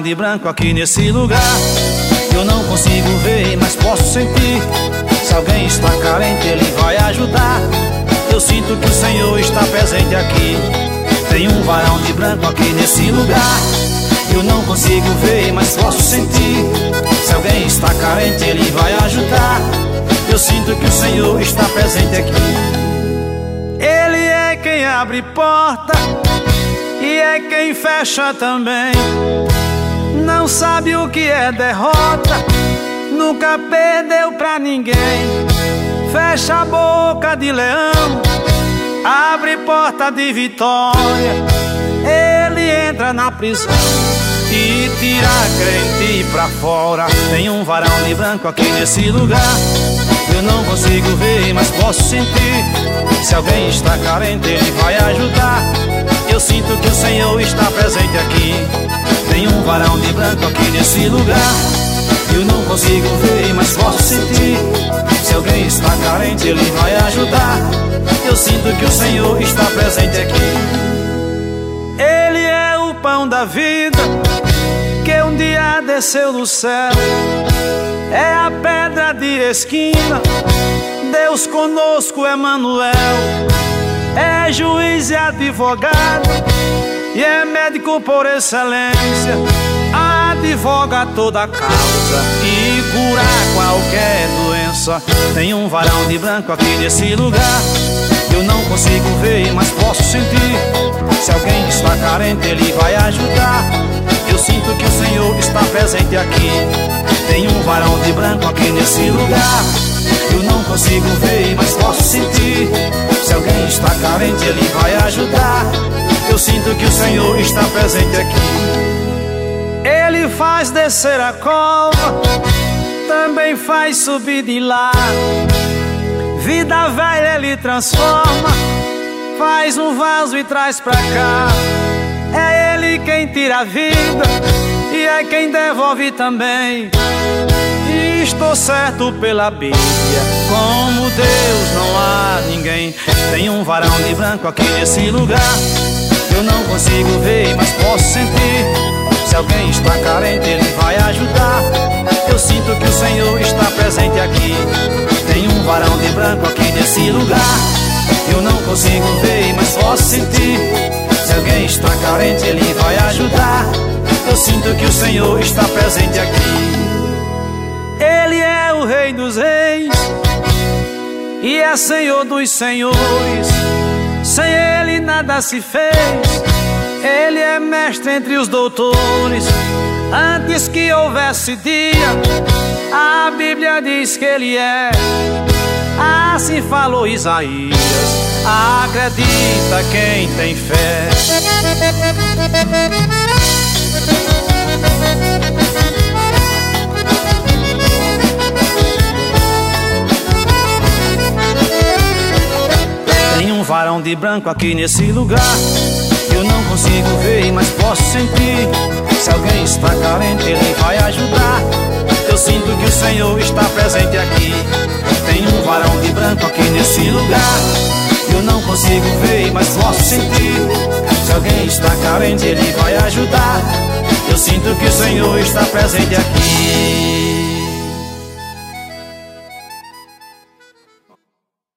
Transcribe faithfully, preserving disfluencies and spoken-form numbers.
varão de branco aqui nesse lugar. Eu não consigo ver, mas posso sentir. Se alguém está carente, Ele vai ajudar. Eu sinto que o Senhor está presente aqui. Tem um varão de branco aqui nesse lugar. Eu não consigo ver, mas posso sentir. Se alguém está carente, Ele vai ajudar. Eu sinto que o Senhor está presente aqui. Ele é quem abre porta e é quem fecha também. Não sabe o que é derrota, nunca perdeu pra ninguém. Fecha a boca de leão, abre porta de vitória. Ele entra na prisão e tira a crente pra fora. Tem um varão de branco aqui nesse lugar. Eu não consigo ver, mas posso sentir. Se alguém está carente, Ele vai ajudar. Eu sinto que o Senhor está presente aqui. Tem um varão de branco aqui nesse lugar. Eu não consigo ver, mas posso sentir. Se alguém está carente, Ele vai ajudar. Eu sinto que o Senhor está presente aqui. Ele é o pão da vida, que um dia desceu do céu. É a pedra de esquina, Deus conosco, Emanuel. É juiz e advogado, e é médico por excelência. Advoga toda causa e cura qualquer doença. Tem um varão de branco aqui nesse lugar. Eu não consigo ver, mas posso sentir. Se alguém está carente, Ele vai ajudar. Eu sinto que o Senhor está presente aqui. Tem um varão de branco aqui nesse lugar. Eu não consigo ver, mas posso sentir. Se alguém está carente, Ele vai ajudar. Eu sinto que o Senhor está presente aqui. Ele faz descer a cova, também faz subir de lá. Vida velha Ele transforma, faz um vaso e traz pra cá. É Ele quem tira a vida e é quem devolve também. E estou certo pela Bíblia, como Deus não há ninguém. Tem um varão de branco aqui nesse lugar. Eu não consigo ver, mas posso sentir. Se alguém está carente, Ele vai ajudar. Eu sinto que o Senhor está presente aqui. Tem um varão de branco aqui nesse lugar. Eu não consigo ver, mas posso sentir. Se alguém está carente, Ele vai ajudar. Eu sinto que o Senhor está presente aqui. Ele é o Rei dos Reis e é Senhor dos Senhores. Sem Ele nada se fez. Ele é mestre entre os doutores. Antes que houvesse dia, a Bíblia diz que Ele é. Assim falou Isaías. Acredita quem tem fé. Tem um varão de branco aqui nesse lugar. Eu não consigo ver, mas posso sentir. Se alguém está carente, Ele vai ajudar. Eu sinto que o Senhor está presente aqui. Tem um varão de branco aqui nesse lugar. Eu não consigo ver, mas posso sentir. Se alguém está carente, Ele vai ajudar. Eu sinto que o Senhor está presente aqui.